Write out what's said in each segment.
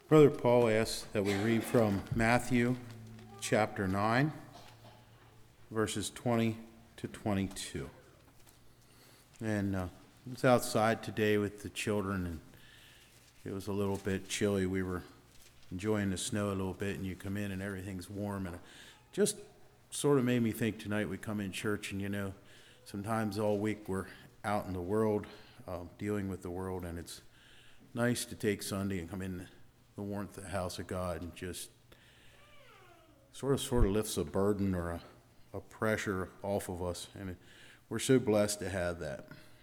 Brother Paul asks that we read from Matthew chapter 9, verses 20 to 22. And I was outside today with the children, and it was a little bit chilly. We were enjoying the snow a little bit, and you come in and everything's warm. And it just sort of made me think tonight we come in church, and sometimes all week we're out in the world, dealing with the world, and it's nice to take Sunday and come in the warmth of the house of God and just sort of lifts a burden or a pressure off of us, and we're so blessed to have that.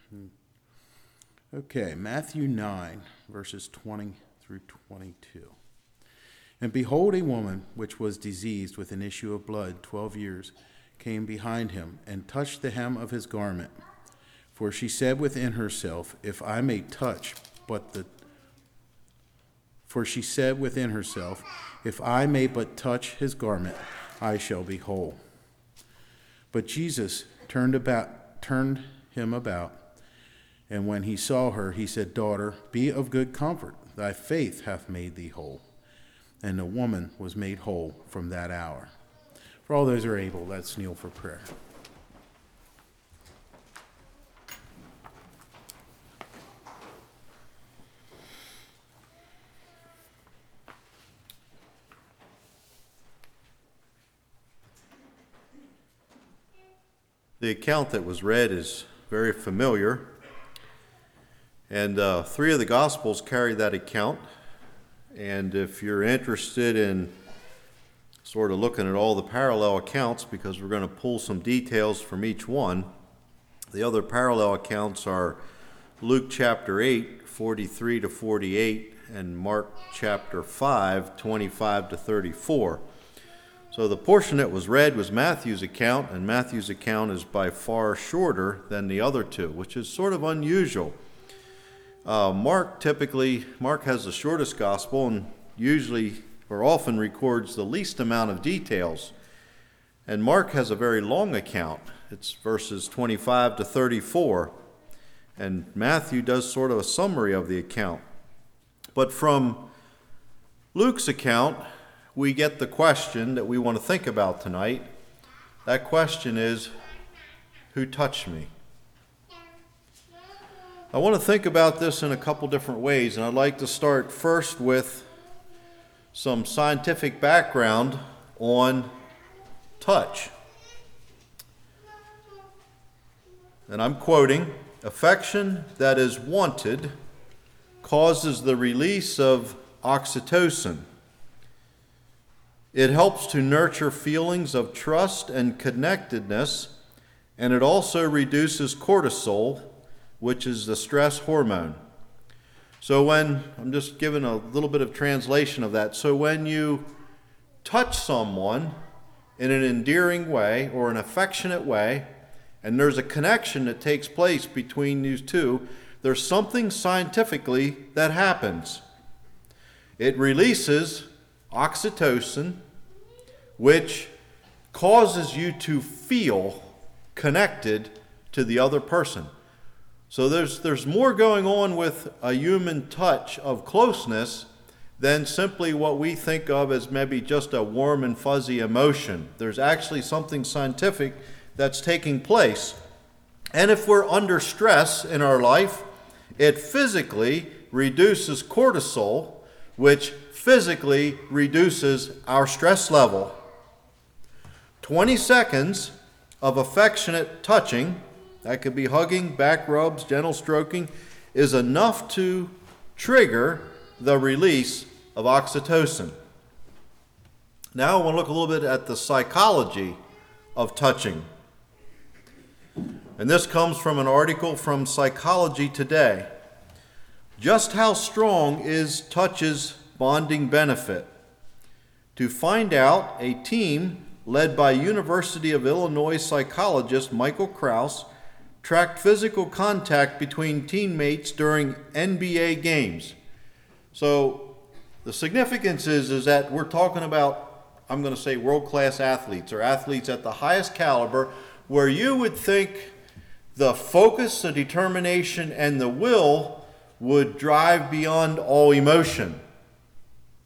Okay, Matthew 9, verses 20 through 22. And behold, a woman which was diseased with an issue of blood 12 years came behind him and touched the hem of his garment. For she said within herself, if I may but touch his garment, I shall be whole. But Jesus turned him about, and when he saw her, he said, Daughter, be of good comfort. Thy faith hath made thee whole. And the woman was made whole from that hour. For all those who are able, let's kneel for prayer. The account that was read is very familiar, and three of the Gospels carry that account. And if you're interested in sort of looking at all the parallel accounts, because we're going to pull some details from each one, the other parallel accounts are Luke chapter 8, 43 to 48, and Mark chapter 5, 25 to 34. So the portion that was read was Matthew's account, and Matthew's account is by far shorter than the other two, which is sort of unusual. Mark has the shortest gospel and usually or often records the least amount of details. And Mark has a very long account. It's verses 25 to 34. And Matthew does sort of a summary of the account. But from Luke's account, we get the question that we want to think about tonight. That question is, who touched me? I want to think about this in a couple different ways, and I'd like to start first with some scientific background on touch. And I'm quoting, affection that is wanted causes the release of oxytocin. It helps to nurture feelings of trust and connectedness, and it also reduces cortisol, which is the stress hormone. So I'm just giving a little bit of translation of that. So when you touch someone in an endearing way or an affectionate way, and there's a connection that takes place between these two, there's something scientifically that happens. It releases oxytocin, which causes you to feel connected to the other person. So there's more going on with a human touch of closeness than simply what we think of as maybe just a warm and fuzzy emotion. There's actually something scientific that's taking place. And if we're under stress in our life, it physically reduces cortisol, which physically reduces our stress level. 20 seconds of affectionate touching, that could be hugging, back rubs, gentle stroking, is enough to trigger the release of oxytocin. Now I want to look a little bit at the psychology of touching. And this comes from an article from Psychology Today. Just how strong is touch's bonding benefit? To find out, a team led by University of Illinois psychologist Michael Krauss tracked physical contact between teammates during NBA games. So the significance is that we're talking about, I'm going to say, world-class athletes or athletes at the highest caliber, where you would think the focus, the determination, and the will would drive beyond all emotion.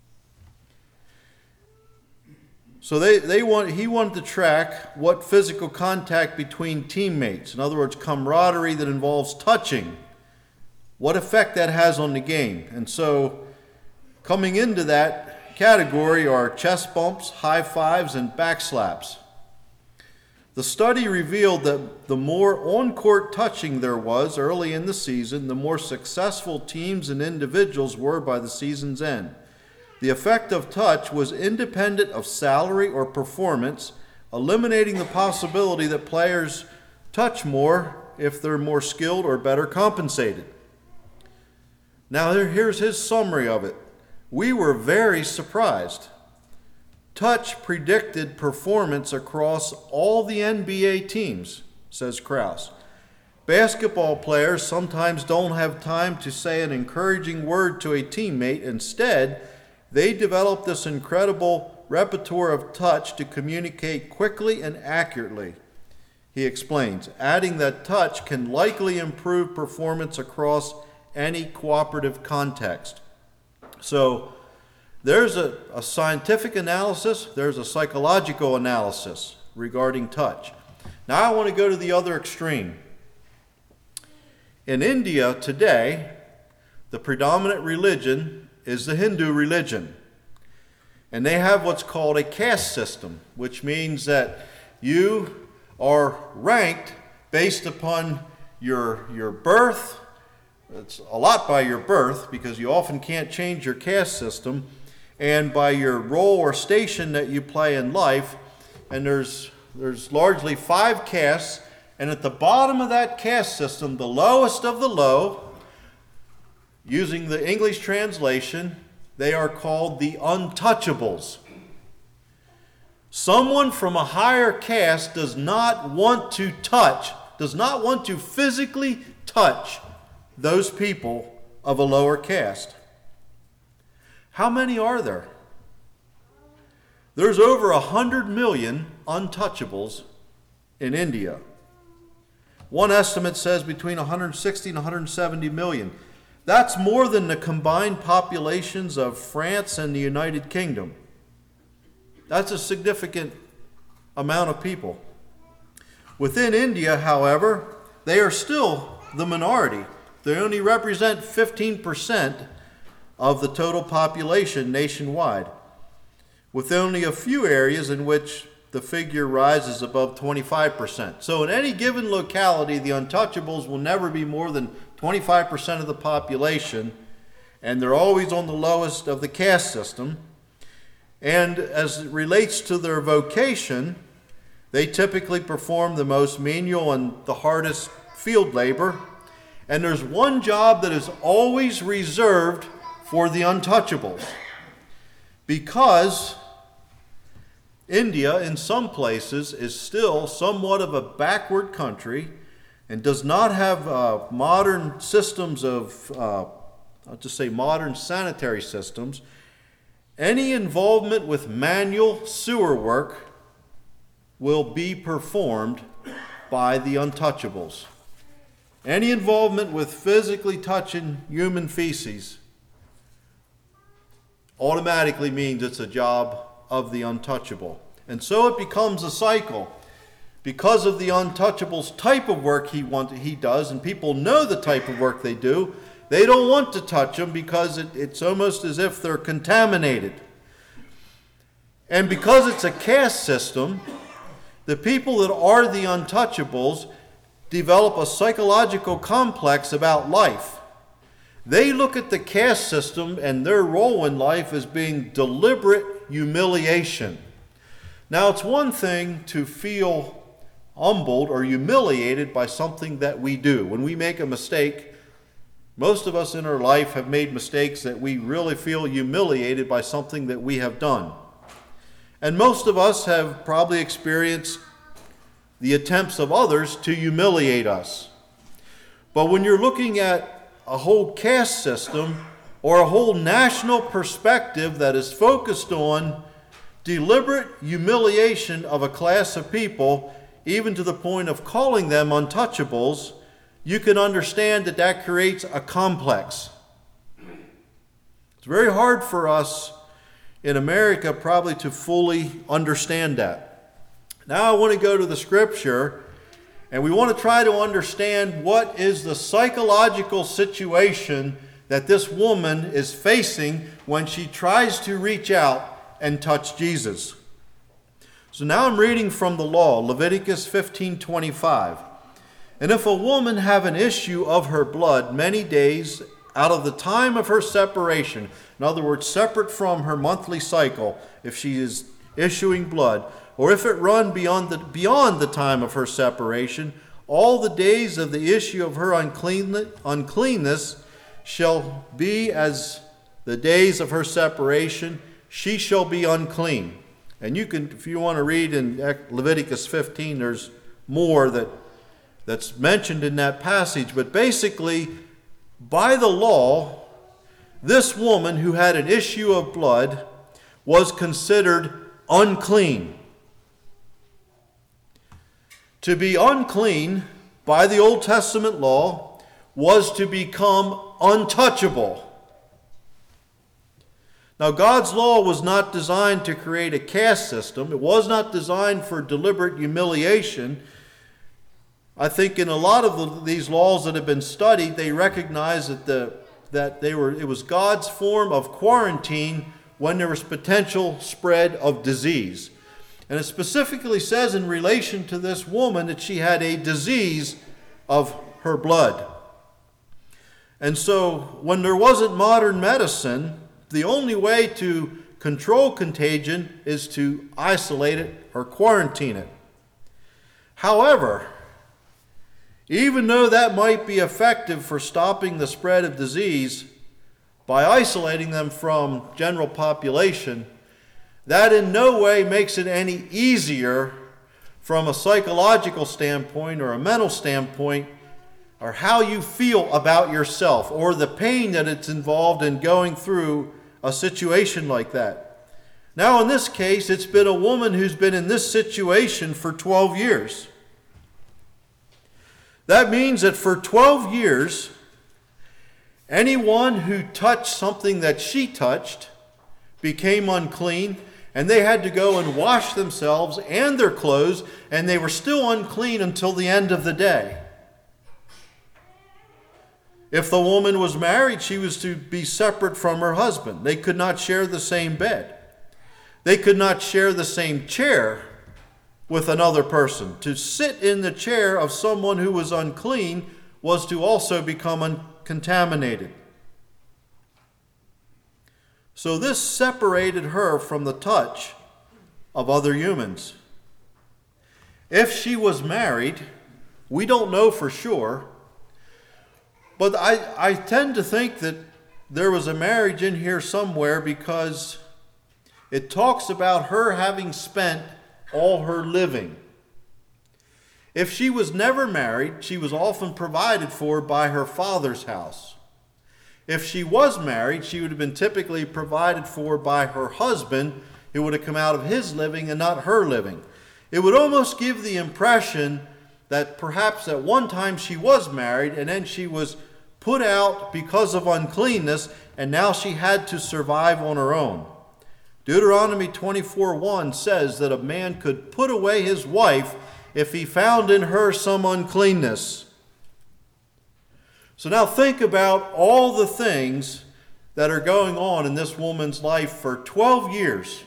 So he wanted to track what physical contact between teammates, in other words, camaraderie that involves touching, what effect that has on the game. And so coming into that category are chest bumps, high fives, and back slaps. The study revealed that the more on-court touching there was early in the season, the more successful teams and individuals were by the season's end. The effect of touch was independent of salary or performance, eliminating the possibility that players touch more if they're more skilled or better compensated. Now here's his summary of it. We were very surprised. Touch predicted performance across all the NBA teams, says Krause. Basketball players sometimes don't have time to say an encouraging word to a teammate. Instead, they develop this incredible repertoire of touch to communicate quickly and accurately. He explains, adding that touch can likely improve performance across any cooperative context. So there's a scientific analysis, there's a psychological analysis regarding touch. Now I want to go to the other extreme. In India today, the predominant religion is the Hindu religion. And they have what's called a caste system, which means that you are ranked based upon your birth. It's a lot by your birth, because you often can't change your caste system, and by your role or station that you play in life. And there's largely 5 castes, and at the bottom of that caste system, the lowest of the low, using the English translation, they are called the untouchables. Someone from a higher caste does not want to physically touch those people of a lower caste. How many are there? There's over 100 million untouchables in India. One estimate says between 160 and 170 million. That's more than the combined populations of France and the United Kingdom. That's a significant amount of people. Within India, however, they are still the minority. They only represent 15% of the total population nationwide, with only a few areas in which the figure rises above 25%. So in any given locality, the untouchables will never be more than 25% of the population, and they're always on the lowest of the caste system. And as it relates to their vocation, they typically perform the most menial and the hardest field labor. And there's one job that is always reserved for the untouchables, because India, in some places, is still somewhat of a backward country and does not have modern systems of, I'll just say modern sanitary systems. Any involvement with manual sewer work will be performed by the untouchables. Any involvement with physically touching human feces automatically means it's a job of the untouchable. And so it becomes a cycle. Because of the untouchable's type of work he does, and people know the type of work they do, they don't want to touch them because it's almost as if they're contaminated. And because it's a caste system, the people that are the untouchables develop a psychological complex about life. They look at the caste system and their role in life as being deliberate humiliation. Now, it's one thing to feel humbled or humiliated by something that we do. When we make a mistake, most of us in our life have made mistakes that we really feel humiliated by something that we have done. And most of us have probably experienced the attempts of others to humiliate us. But when you're looking at a whole caste system or a whole national perspective that is focused on deliberate humiliation of a class of people, even to the point of calling them untouchables, you can understand that that creates a complex. It's very hard for us in America probably to fully understand that. Now I want to go to the scripture, and we want to try to understand what is the psychological situation that this woman is facing when she tries to reach out and touch Jesus. So now I'm reading from the law, Leviticus 15:25. And if a woman have an issue of her blood many days out of the time of her separation, in other words, separate from her monthly cycle, if she is issuing blood, or if it run beyond the time of her separation, all the days of the issue of her uncleanness shall be as the days of her separation. She shall be unclean. And you can, if you want to read in Leviticus 15, there's more that's mentioned in that passage. But basically, by the law, this woman who had an issue of blood was considered unclean. To be unclean by the Old Testament law was to become untouchable. Now, God's law was not designed to create a caste system. It was not designed for deliberate humiliation. I think in a lot of these laws that have been studied, they recognize that it was God's form of quarantine when there was potential spread of disease. And it specifically says in relation to this woman that she had a disease of her blood. And so when there wasn't modern medicine, the only way to control contagion is to isolate it or quarantine it. However, even though that might be effective for stopping the spread of disease by isolating them from general population, that in no way makes it any easier from a psychological standpoint or a mental standpoint, or how you feel about yourself, or the pain that it's involved in going through a situation like that. Now in this case, it's been a woman who's been in this situation for 12 years. That means that for 12 years, anyone who touched something that she touched became unclean, and they had to go and wash themselves and their clothes, and they were still unclean until the end of the day. If the woman was married, she was to be separate from her husband. They could not share the same bed. They could not share the same chair with another person. To sit in the chair of someone who was unclean was to also become contaminated. So this separated her from the touch of other humans. If she was married, we don't know for sure, but I tend to think that there was a marriage in here somewhere, because it talks about her having spent all her living. If she was never married, she was often provided for by her father's house. If she was married, she would have been typically provided for by her husband. It would have come out of his living and not her living. It would almost give the impression that perhaps at one time she was married, and then she was put out because of uncleanness, and now she had to survive on her own. Deuteronomy 24:1 says that a man could put away his wife if he found in her some uncleanness. So now think about all the things that are going on in this woman's life for 12 years.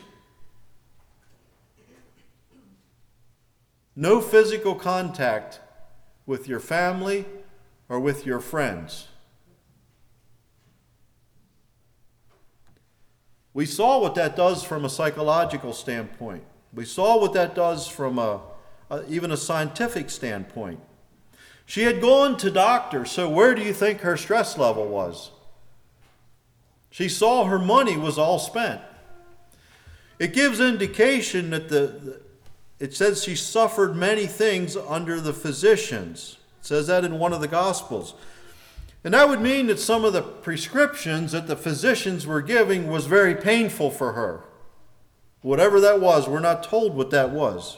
No physical contact with your family or with your friends. We saw what that does from a psychological standpoint. We saw what that does from even a scientific standpoint. She had gone to doctors, so where do you think her stress level was? She saw her money was all spent. It gives indication that it says she suffered many things under the physicians. It says that in one of the Gospels. And that would mean that some of the prescriptions that the physicians were giving was very painful for her. Whatever that was, we're not told what that was.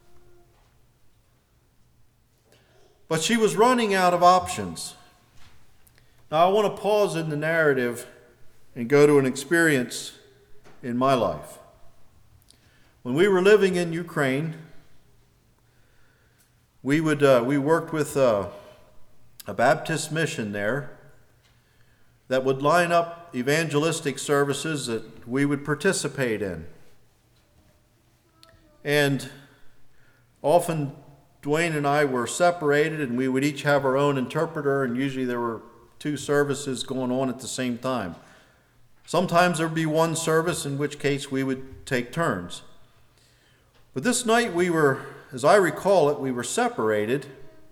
But she was running out of options. Now I want to pause in the narrative and go to an experience in my life. When we were living in Ukraine, we worked with a Baptist mission there that would line up evangelistic services that we would participate in. And often Dwayne and I were separated, and we would each have our own interpreter, and usually there were 2 services going on at the same time. Sometimes there would be one service, in which case we would take turns. But this night we were, as I recall it, we were separated.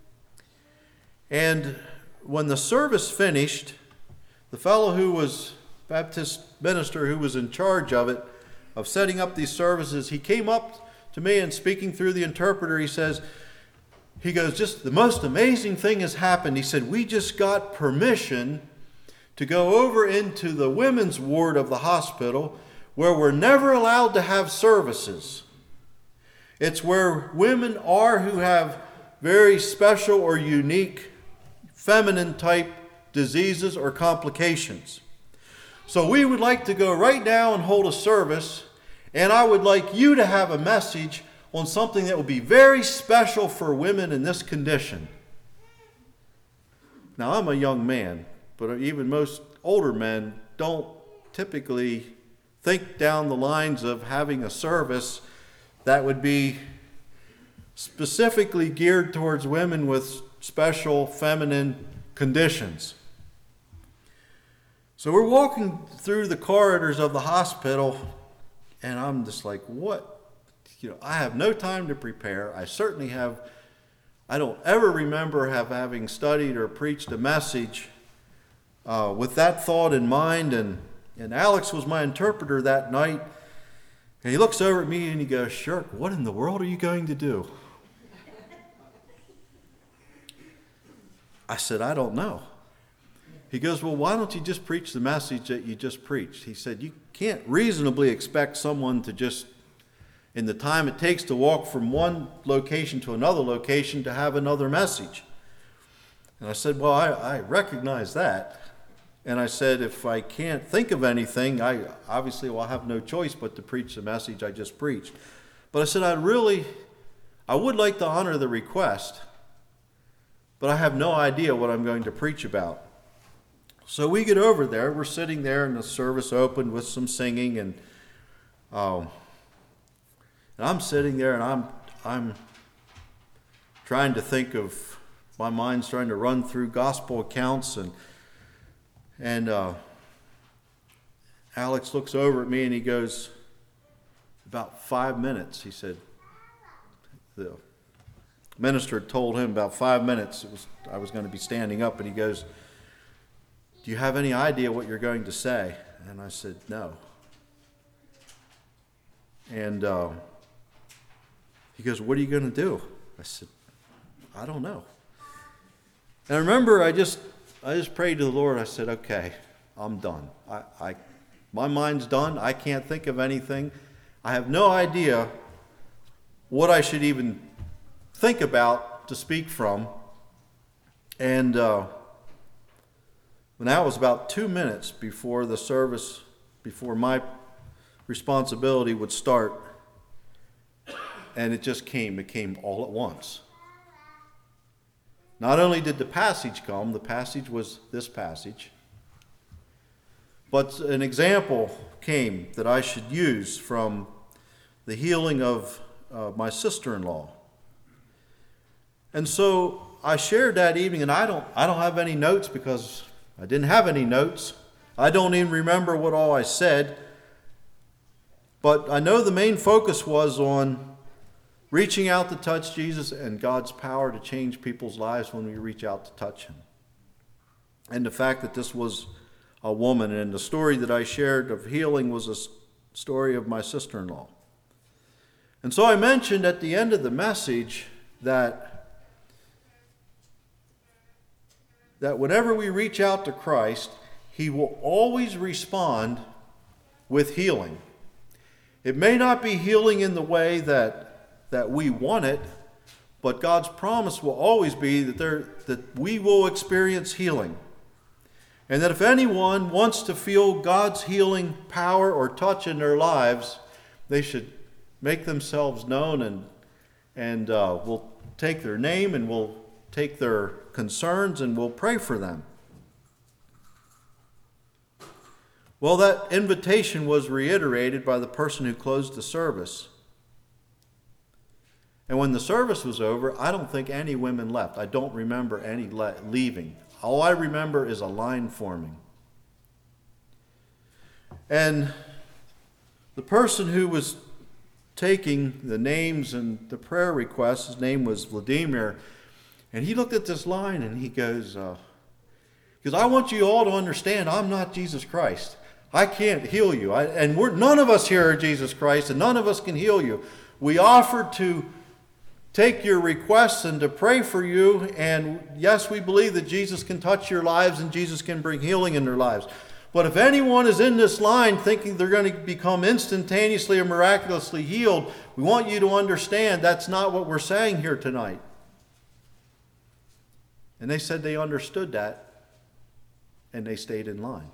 And when the service finished, the fellow who was Baptist minister who was in charge of it, of setting up these services, he came up to me and speaking through the interpreter, he goes, just the most amazing thing has happened. He said, we just got permission to go over into the women's ward of the hospital where we're never allowed to have services. It's where women are who have very special or unique feminine type diseases or complications. So we would like to go right now and hold a service, and I would like you to have a message on something that will be very special for women in this condition. Now, I'm a young man, but even most older men don't typically think down the lines of having a service that would be specifically geared towards women with special feminine conditions. So we're walking through the corridors of the hospital, and I'm just like, what? I have no time to prepare. I don't ever remember having studied or preached a message with that thought in mind. And Alex was my interpreter that night. And he looks over at me and he goes, Shirk, what in the world are you going to do? I said, I don't know. He goes, well, why don't you just preach the message that you just preached? He said, you can't reasonably expect someone to just, in the time it takes to walk from one location to another location, to have another message. And I said, well, I recognize that. And I said, if I can't think of anything, I obviously will have no choice but to preach the message I just preached. But I said, I would like to honor the request, but I have no idea what I'm going to preach about. So we get over there, we're sitting there, and the service opened with some singing, and I'm sitting there, and I'm trying to think of, my mind's trying to run through gospel accounts, and Alex looks over at me and he goes, about 5 minutes, he said. The minister told him about 5 minutes I was going to be standing up, and he goes, do you have any idea what you're going to say? And I said, no. And he goes, what are you going to do? I said, I don't know. And I remember I just prayed to the Lord. I said, okay, I'm done. My mind's done. I can't think of anything. I have no idea what I should even think about to speak from. And when that was about 2 minutes before the service, before my responsibility would start, and it came all at once. Not only did the passage come, the passage was this passage, but an example came that I should use from the healing of my sister-in-law. And so I shared that evening, and I don't have any notes because I didn't have any notes. I don't even remember what all I said. But I know the main focus was on reaching out to touch Jesus and God's power to change people's lives when we reach out to touch him. And the fact that this was a woman, and the story that I shared of healing was a story of my sister-in-law. And so I mentioned at the end of the message that whenever we reach out to Christ, he will always respond with healing. It may not be healing in the way that we want it, but God's promise will always be that we will experience healing. And that if anyone wants to feel God's healing power or touch in their lives, they should make themselves known, and we'll take their name and we'll take their concerns and we'll pray for them. Well, that invitation was reiterated by the person who closed the service. And when the service was over, I don't think any women left. I don't remember any leaving. All I remember is a line forming. And the person who was taking the names and the prayer requests, his name was Vladimir, and he looked at this line and he goes, because I want you all to understand I'm not Jesus Christ. I can't heal you. None of us here are Jesus Christ, and none of us can heal you. We offered to take your requests and to pray for you, and yes, we believe that Jesus can touch your lives and Jesus can bring healing in their lives. But if anyone is in this line thinking they're going to become instantaneously or miraculously healed, we want you to understand that's not what we're saying here tonight. And they said they understood that, and they stayed in line.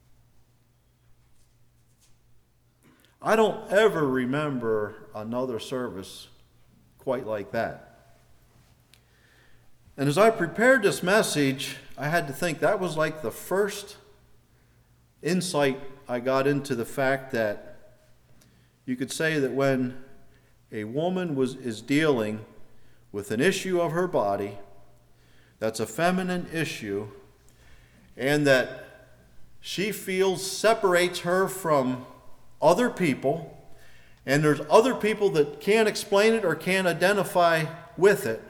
I don't ever remember another service quite like that. And as I prepared this message, I had to think that was like the first insight I got into the fact that you could say that when a woman is dealing with an issue of her body that's a feminine issue, and that she feels separates her from other people, and there's other people that can't explain it or can't identify with it,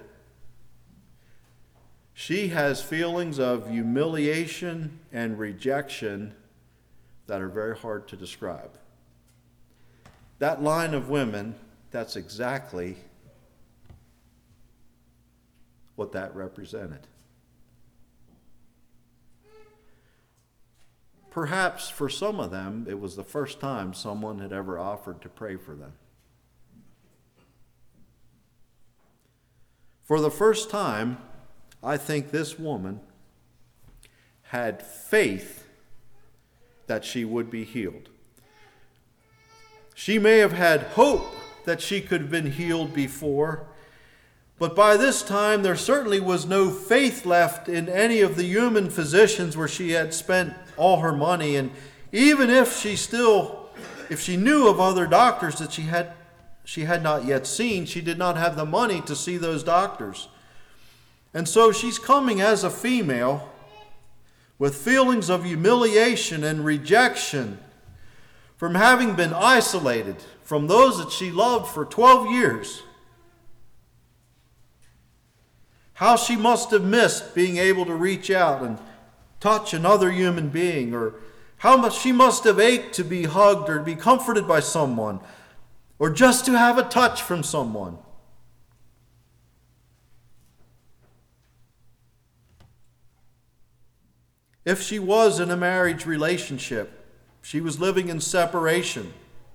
she has feelings of humiliation and rejection that are very hard to describe. That line of women, that's exactly what that represented. Perhaps for some of them, it was the first time someone had ever offered to pray for them. For the first time, I think this woman had faith that she would be healed. She may have had hope that she could have been healed before, but by this time there certainly was no faith left in any of the human physicians where she had spent all her money. And even if she knew of other doctors that she had not yet seen, she did not have the money to see those doctors. And so she's coming as a female with feelings of humiliation and rejection from having been isolated from those that she loved for 12 years. How she must have missed being able to reach out and touch another human being, or how much she must have ached to be hugged or to be comforted by someone, or just to have a touch from someone. If she was in a marriage relationship, she was living in separation.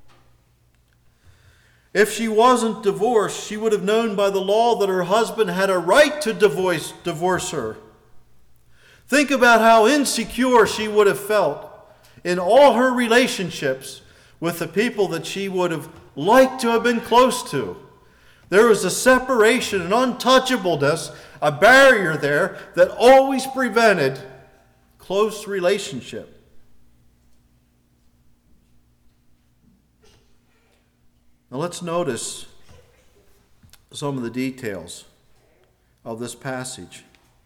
If she wasn't divorced, she would have known by the law that her husband had a right to divorce her. Think about how insecure she would have felt in all her relationships with the people that she would have liked to have been close to. There was a separation, an untouchableness, a barrier there that always prevented close relationship. Now let's notice some of the details of this passage.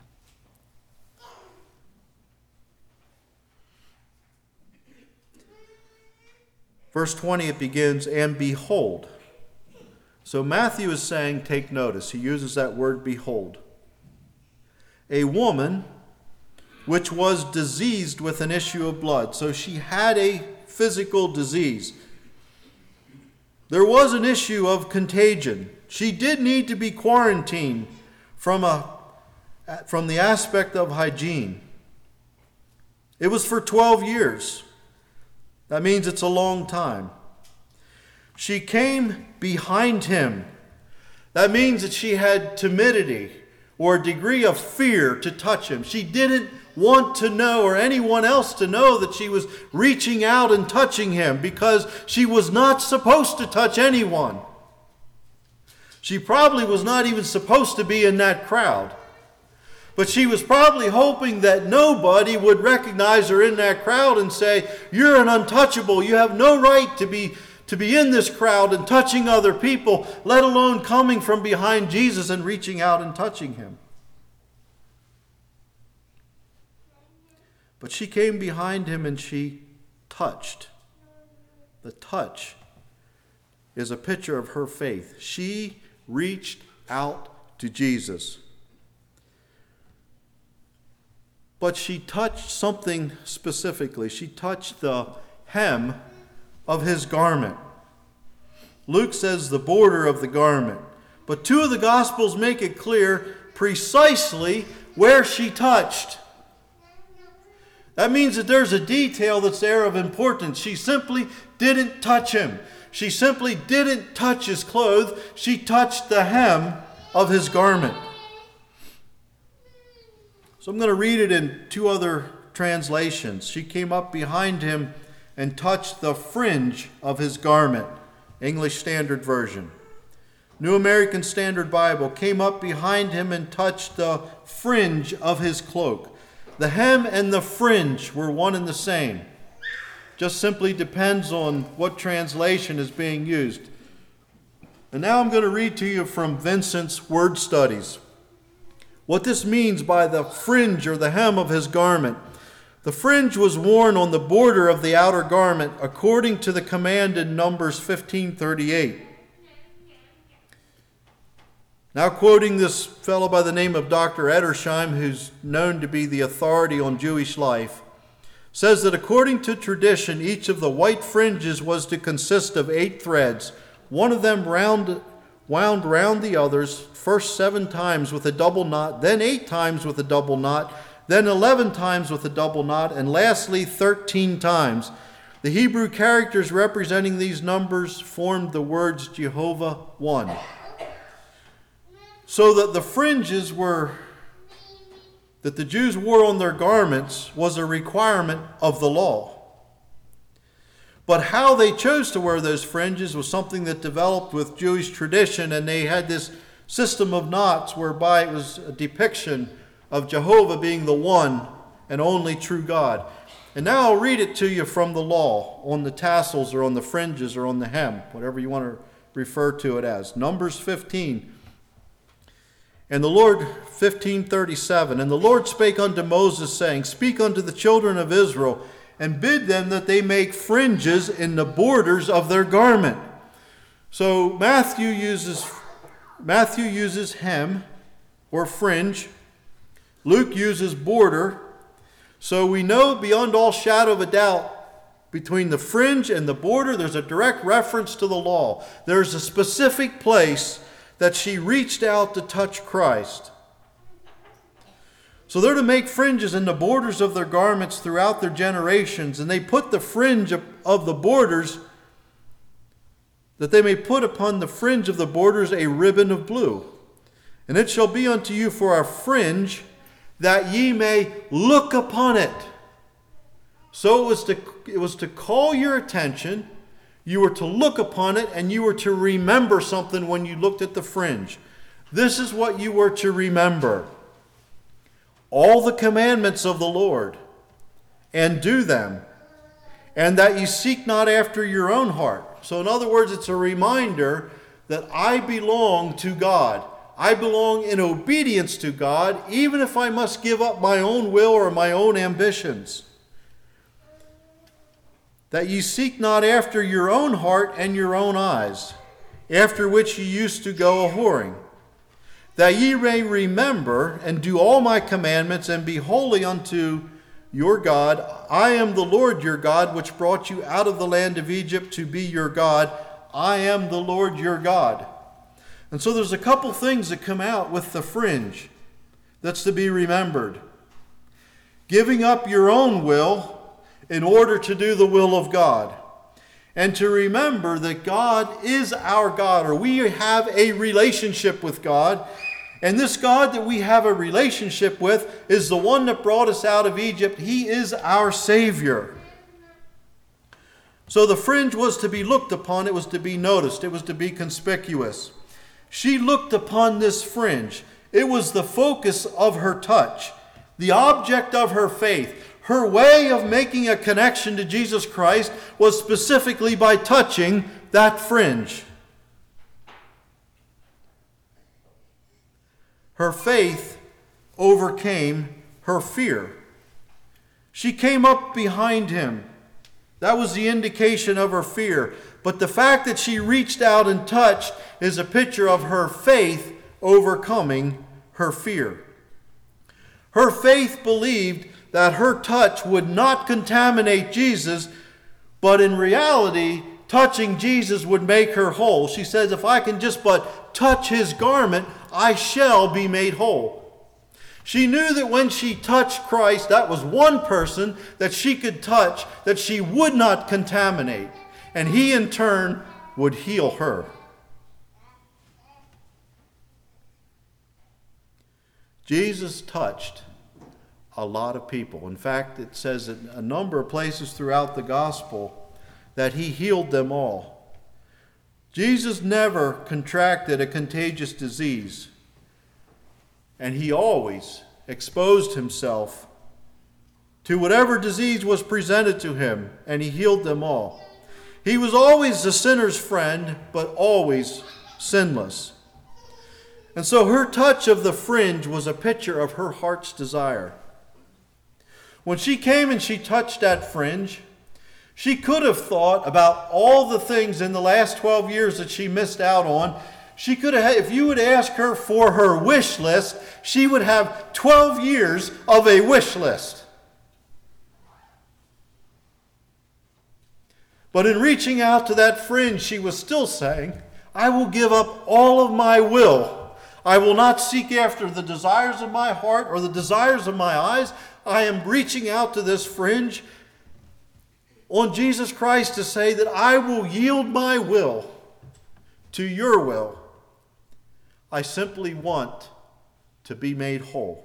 Verse 20, it begins, "And behold." So Matthew is saying, take notice. He uses that word, behold. "A woman which was diseased with an issue of blood." So she had a physical disease. There was an issue of contagion. She did need to be quarantined from the aspect of hygiene. It was for 12 years. That means it's a long time. She came behind him. That means that she had timidity or a degree of fear to touch him. She didn't want to know, or anyone else to know, that she was reaching out and touching him, because she was not supposed to touch anyone. She probably was not even supposed to be in that crowd. But she was probably hoping that nobody would recognize her in that crowd and say, "You're an untouchable. You have no right to be in this crowd and touching other people, let alone coming from behind Jesus and reaching out and touching him." But she came behind him and she touched. The touch is a picture of her faith. She reached out to Jesus. But she touched something specifically. She touched the hem of his garment. Luke says the border of the garment. But two of the Gospels make it clear precisely where she touched. That means that there's a detail that's there of importance. She simply didn't touch him. She simply didn't touch his clothes. She touched the hem of his garment. So I'm going to read it in two other translations. She came up behind him and touched the fringe of his garment. English Standard Version. New American Standard Bible, came up behind him and touched the fringe of his cloak. The hem and the fringe were one and the same. Just simply depends on what translation is being used. And now I'm going to read to you from Vincent's Word Studies. What this means by the fringe or the hem of his garment. The fringe was worn on the border of the outer garment according to the command in Numbers 15:38. Now quoting this fellow by the name of Dr. Edersheim, who's known to be the authority on Jewish life, says that according to tradition, each of the white fringes was to consist of 8 threads, one of them wound round the others, first 7 times with a double knot, then 8 times with a double knot, then 11 times with a double knot, and lastly 13 times. The Hebrew characters representing these numbers formed the words Jehovah One. So that the fringes that the Jews wore on their garments was a requirement of the law. But how they chose to wear those fringes was something that developed with Jewish tradition, and they had this system of knots whereby it was a depiction of Jehovah being the one and only true God. And now I'll read it to you from the law on the tassels or on the fringes or on the hem, whatever you want to refer to it as. Numbers 15. And the Lord, 15:37, and the Lord spake unto Moses, saying, Speak unto the children of Israel, and bid them that they make fringes in the borders of their garment. So Matthew uses hem or fringe. Luke uses border. So we know beyond all shadow of a doubt, between the fringe and the border, there's a direct reference to the law. There's a specific place that she reached out to touch Christ. So they're to make fringes in the borders of their garments throughout their generations, and they put the fringe of the borders, that they may put upon the fringe of the borders a ribbon of blue. And it shall be unto you for a fringe, that ye may look upon it. So it was to call your attention. You were to look upon it, and you were to remember something when you looked at the fringe. This is what you were to remember. All the commandments of the Lord, and do them, and that ye seek not after your own heart. So in other words, it's a reminder that I belong to God. I belong in obedience to God, even if I must give up my own will or my own ambitions. That ye seek not after your own heart and your own eyes, after which ye used to go a-whoring. That ye may remember and do all my commandments, and be holy unto your God. I am the Lord your God, which brought you out of the land of Egypt to be your God. I am the Lord your God. And so there's a couple things that come out with the fringe that's to be remembered. Giving up your own will in order to do the will of God. And to remember that God is our God, or we have a relationship with God, And this God that we have a relationship with is the one that brought us out of Egypt. He is our Savior. So the fringe was to be looked upon. It was to be noticed. It was to be conspicuous. She looked upon this fringe. It was the focus of her touch, the object of her faith. Her way of making a connection to Jesus Christ was specifically by touching that fringe. Her faith overcame her fear. She came up behind him. That was the indication of her fear. But the fact that she reached out and touched is a picture of her faith overcoming her fear. Her faith believed that her touch would not contaminate Jesus, but in reality, touching Jesus would make her whole. She says, if I can just but touch his garment, I shall be made whole. She knew that when she touched Christ, that was one person that she could touch that she would not contaminate. And he in turn would heal her. Jesus touched a lot of people. In fact, it says in a number of places throughout the gospel that he healed them all. Jesus never contracted a contagious disease, and he always exposed himself to whatever disease was presented to him, and he healed them all. He was always the sinner's friend, but always sinless. And so her touch of the fringe was a picture of her heart's desire. When she came and she touched that fringe, she could have thought about all the things in the last 12 years that she missed out on. She could have, if you would ask her for her wish list, she would have 12 years of a wish list. But in reaching out to that fringe, she was still saying, I will give up all of my will. I will not seek after the desires of my heart or the desires of my eyes. I am reaching out to this fringe on Jesus Christ to say that I will yield my will to your will. I simply want to be made whole.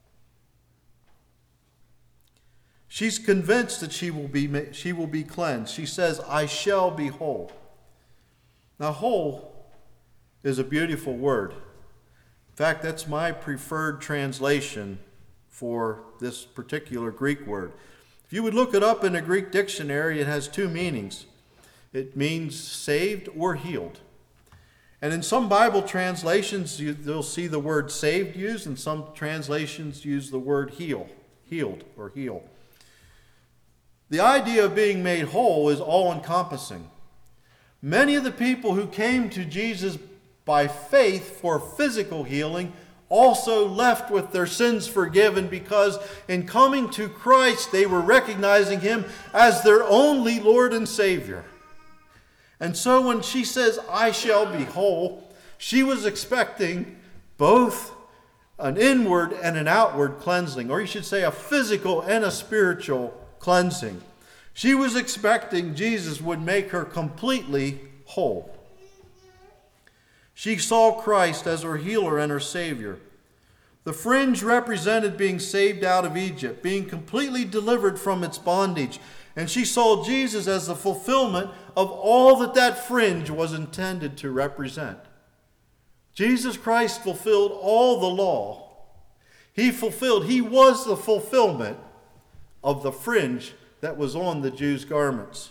She's convinced that she will be cleansed. She says, I shall be whole. Now, whole is a beautiful word. In fact, that's my preferred translation for this particular Greek word. If you would look it up in a Greek dictionary, it has two meanings. It means saved or healed. And in some Bible translations, you'll see the word saved used, and some translations use the word healed or heal. The idea of being made whole is all-encompassing. Many of the people who came to Jesus by faith for physical healing also left with their sins forgiven, because in coming to Christ, they were recognizing him as their only Lord and Savior. And so when she says, I shall be whole, she was expecting both an inward and an outward cleansing, or you should say a physical and a spiritual cleansing. She was expecting Jesus would make her completely whole. She saw Christ as her healer and her Savior. The fringe represented being saved out of Egypt, being completely delivered from its bondage. And she saw Jesus as the fulfillment of all that that fringe was intended to represent. Jesus Christ fulfilled all the law. He was the fulfillment of the fringe that was on the Jews' garments.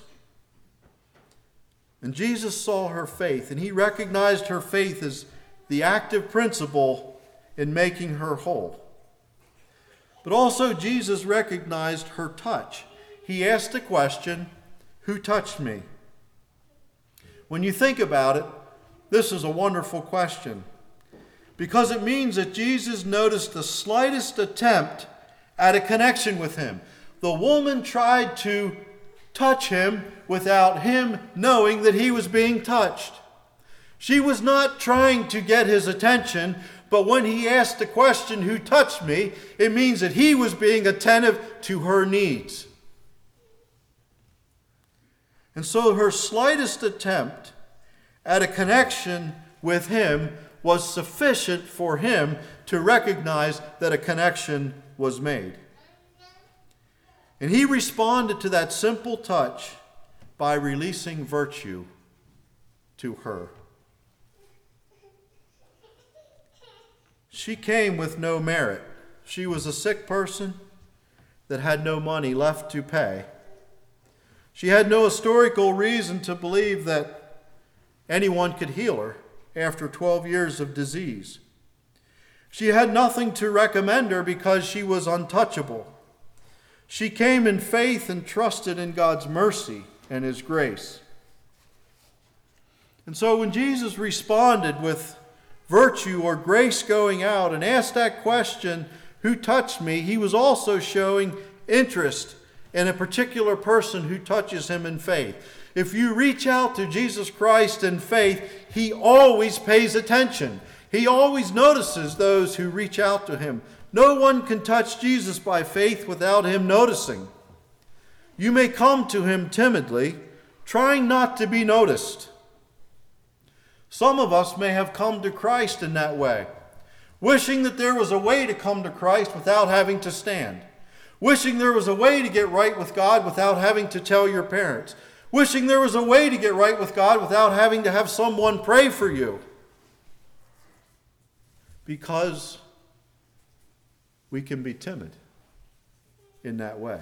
And Jesus saw her faith, and he recognized her faith as the active principle in making her whole. But also Jesus recognized her touch. He asked the question, who touched me? When you think about it, this is a wonderful question, because it means that Jesus noticed the slightest attempt at a connection with him. The woman tried to touch him without him knowing that he was being touched. She was not trying to get his attention, but when he asked the question, who touched me, it means that he was being attentive to her needs. And so her slightest attempt at a connection with him was sufficient for him to recognize that a connection was made. And he responded to that simple touch by releasing virtue to her. She came with no merit. She was a sick person that had no money left to pay. She had no historical reason to believe that anyone could heal her after 12 years of disease. She had nothing to recommend her because she was untouchable. She came in faith and trusted in God's mercy and His grace. And so when Jesus responded with virtue or grace going out and asked that question, "Who touched me?" he was also showing interest in a particular person who touches him in faith. If you reach out to Jesus Christ in faith, He always pays attention. He always notices those who reach out to Him. No one can touch Jesus by faith without Him noticing. You may come to Him timidly, trying not to be noticed. Some of us may have come to Christ in that way, wishing that there was a way to come to Christ without having to stand. Wishing there was a way to get right with God without having to tell your parents. Wishing there was a way to get right with God without having to have someone pray for you. Because we can be timid in that way.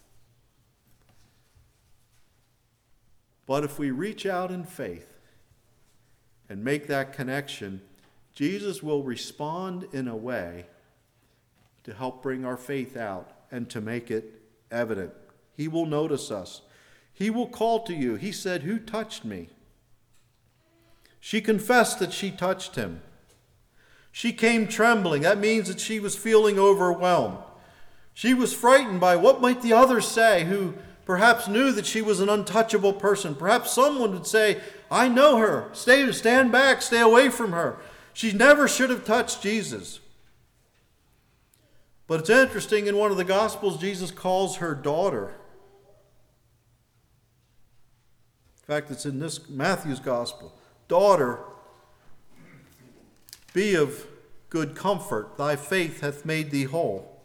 But if we reach out in faith and make that connection, Jesus will respond in a way to help bring our faith out and to make it evident. He will notice us. He will call to you. He said, "Who touched me?" She confessed that she touched him. She came trembling. That means that she was feeling overwhelmed. She was frightened by what might the others say, who perhaps knew that she was an untouchable person. Perhaps someone would say, "I know her. Stand back. Stay away from her. She never should have touched Jesus." But it's interesting, in one of the Gospels, Jesus calls her daughter. In fact, it's in this Matthew's Gospel. "Daughter, be of good comfort. Thy faith hath made thee whole."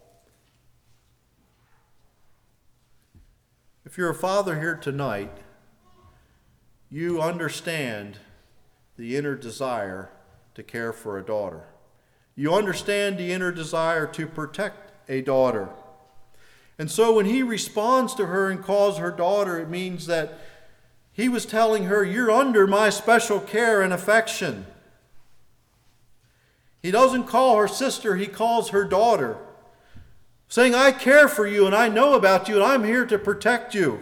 If you're a father here tonight, you understand the inner desire to care for a daughter. You understand the inner desire to protect a daughter. And so when he responds to her and calls her daughter, it means that he was telling her, "You're under my special care and affection." He doesn't call her sister, he calls her daughter, saying, "I care for you and I know about you and I'm here to protect you."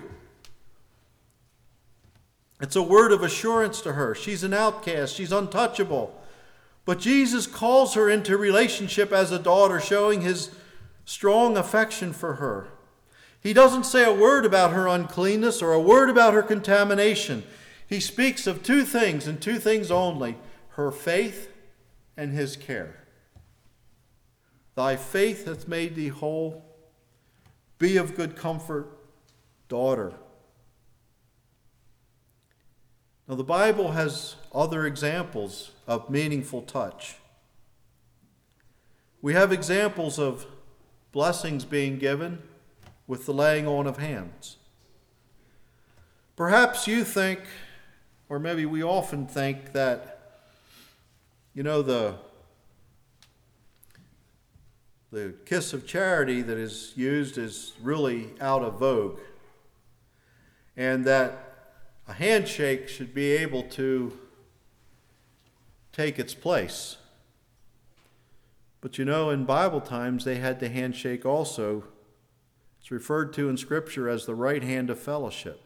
It's a word of assurance to her. She's an outcast, she's untouchable. But Jesus calls her into relationship as a daughter, showing His strong affection for her. He doesn't say a word about her uncleanness or a word about her contamination. He speaks of two things and two things only: her faith and His care. "Thy faith hath made thee whole. Be of good comfort, daughter." Now, the Bible has other examples of meaningful touch. We have examples of blessings being given with the laying on of hands. Perhaps you think, or maybe we often think, that the kiss of charity that is used is really out of vogue, and that a handshake should be able to take its place. But in Bible times, they had the handshake also. It's referred to in Scripture as the right hand of fellowship.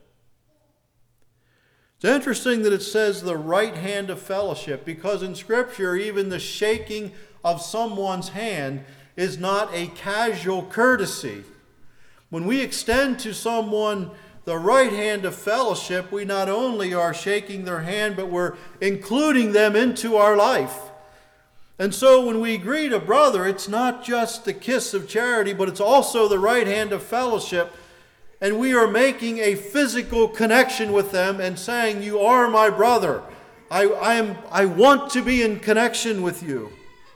It's interesting that it says the right hand of fellowship, because in Scripture, even the shaking of someone's hand is not a casual courtesy. When we extend to someone the right hand of fellowship, we not only are shaking their hand, but we're including them into our life. And so when we greet a brother, it's not just the kiss of charity, but it's also the right hand of fellowship. And we are making a physical connection with them and saying, "You are my brother. I want to be in connection with you.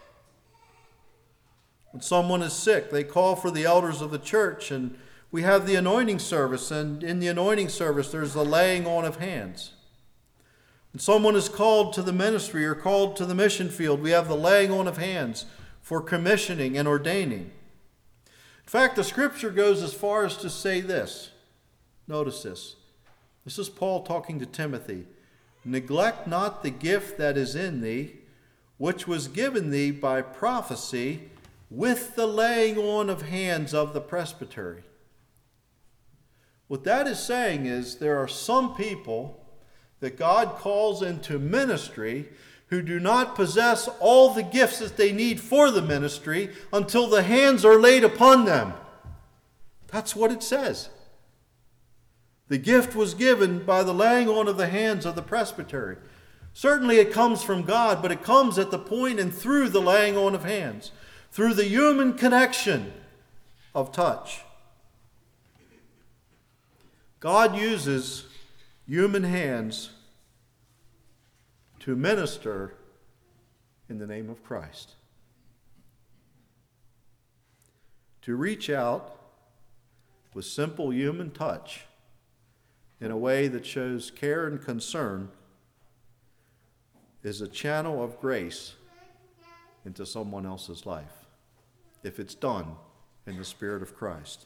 When someone is sick, they call for the elders of the church, and we have the anointing service, and in the anointing service there's the laying on of hands. When someone is called to the ministry or called to the mission field, we have the laying on of hands for commissioning and ordaining. In fact, the scripture goes as far as to say this. Notice this. This is Paul talking to Timothy. Neglect not the gift that is in thee, which was given thee by prophecy with the laying on of hands of the presbytery. What that is saying is there are some people that God calls into ministry who do not possess all the gifts that they need for the ministry until the hands are laid upon them. That's what it says. The gift was given by the laying on of the hands of the presbytery. Certainly it comes from God, but it comes at the point and through the laying on of hands, through the human connection of touch. God uses human hands to minister in the name of Christ. To reach out with simple human touch in a way that shows care and concern is a channel of grace into someone else's life, if it's done in the Spirit of Christ.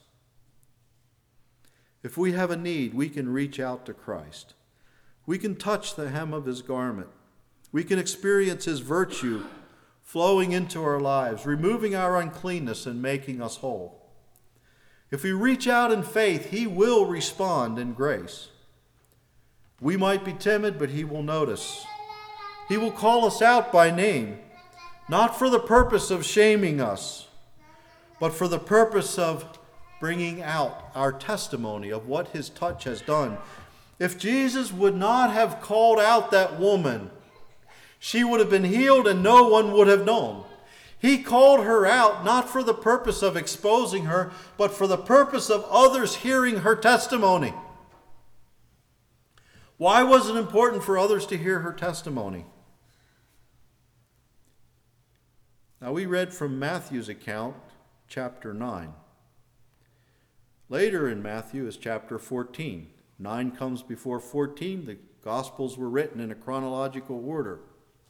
If we have a need, we can reach out to Christ. We can touch the hem of his garment. We can experience his virtue flowing into our lives, removing our uncleanness and making us whole. If we reach out in faith, he will respond in grace. We might be timid, but he will notice. He will call us out by name, not for the purpose of shaming us, but for the purpose of bringing out our testimony of what his touch has done. If Jesus would not have called out that woman, she would have been healed and no one would have known. He called her out not for the purpose of exposing her, but for the purpose of others hearing her testimony. Why was it important for others to hear her testimony? Now, we read from Matthew's account, chapter 9. Later in Matthew is chapter 14. 9 comes before 14. The Gospels were written in a chronological order.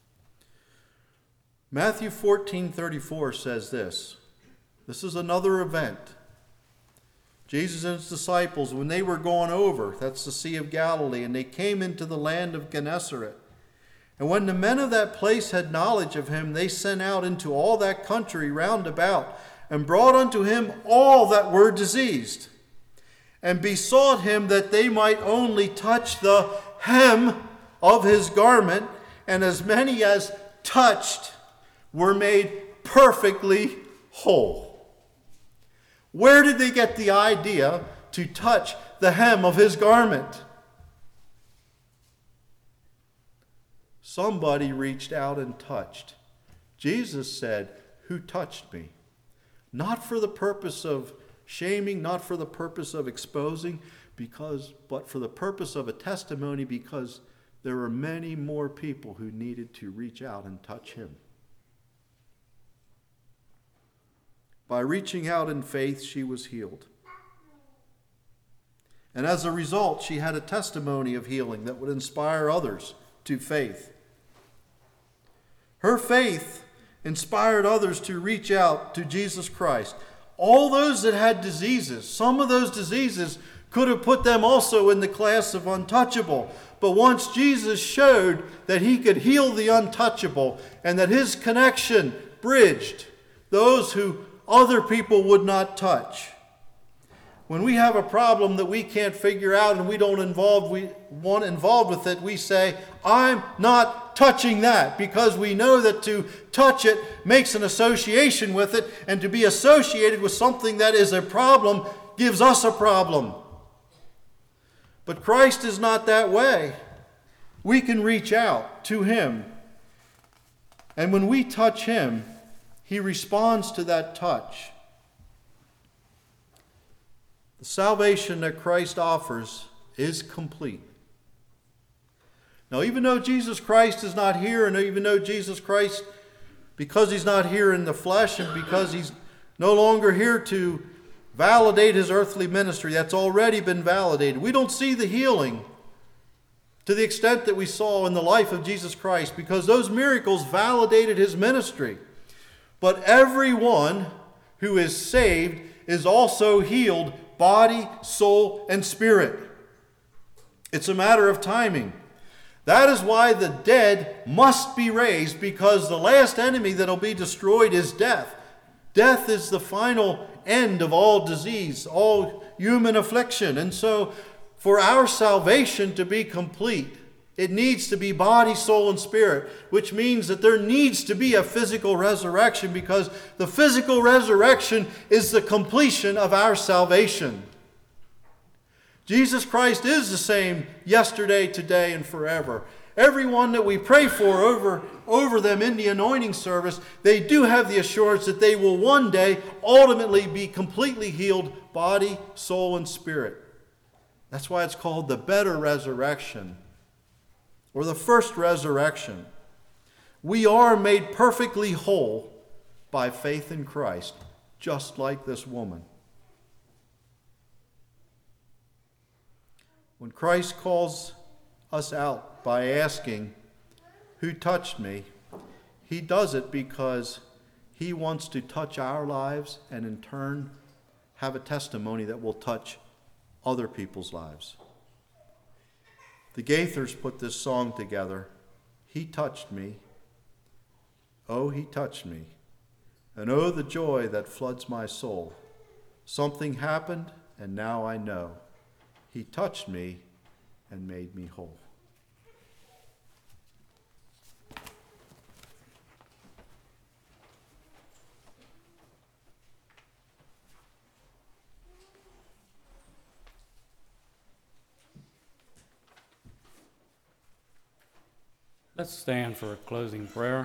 Matthew 14:34 says this. This is another event. Jesus and his disciples, when they were going over, that's the Sea of Galilee, and they came into the land of Gennesaret. And when the men of that place had knowledge of him, they sent out into all that country round about, and brought unto him all that were diseased, and besought him that they might only touch the hem of his garment, and as many as touched were made perfectly whole. Where did they get the idea to touch the hem of his garment? Somebody reached out and touched. Jesus said, "Who touched me?" Not for the purpose of shaming, not for the purpose of exposing, but for the purpose of a testimony, because there were many more people who needed to reach out and touch him. By reaching out in faith, she was healed. And as a result, she had a testimony of healing that would inspire others to faith. Her faith inspired others to reach out to Jesus Christ. All those that had diseases, some of those diseases could have put them also in the class of untouchable. But once Jesus showed that he could heal the untouchable and that his connection bridged those who other people would not touch. When we have a problem that we can't figure out and we want involved with it, we say, "I'm not touching that," because we know that to touch it makes an association with it, and to be associated with something that is a problem gives us a problem. But Christ is not that way. We can reach out to him, and when we touch him, he responds to that touch. The salvation that Christ offers is complete. Now, even though Jesus Christ is not here, and even though Jesus Christ, because he's not here in the flesh and because he's no longer here to validate his earthly ministry, that's already been validated. We don't see the healing to the extent that we saw in the life of Jesus Christ because those miracles validated his ministry. But everyone who is saved is also healed, body, soul, and spirit. It's a matter of timing. That is why the dead must be raised, because the last enemy that will be destroyed is death. Death is the final end of all disease, all human affliction. And so for our salvation to be complete, it needs to be body, soul, and spirit, which means that there needs to be a physical resurrection, because the physical resurrection is the completion of our salvation. Jesus Christ is the same yesterday, today, and forever. Everyone that we pray for over them in the anointing service, they do have the assurance that they will one day ultimately be completely healed, body, soul, and spirit. That's why it's called the better resurrection, or the first resurrection. We are made perfectly whole by faith in Christ, just like this woman. When Christ calls us out by asking, "Who touched me?" he does it because he wants to touch our lives and in turn have a testimony that will touch other people's lives. The Gaithers put this song together. He touched me. Oh, he touched me. And oh, the joy that floods my soul. Something happened, and now I know. He touched me and made me whole. Let's stand for a closing prayer.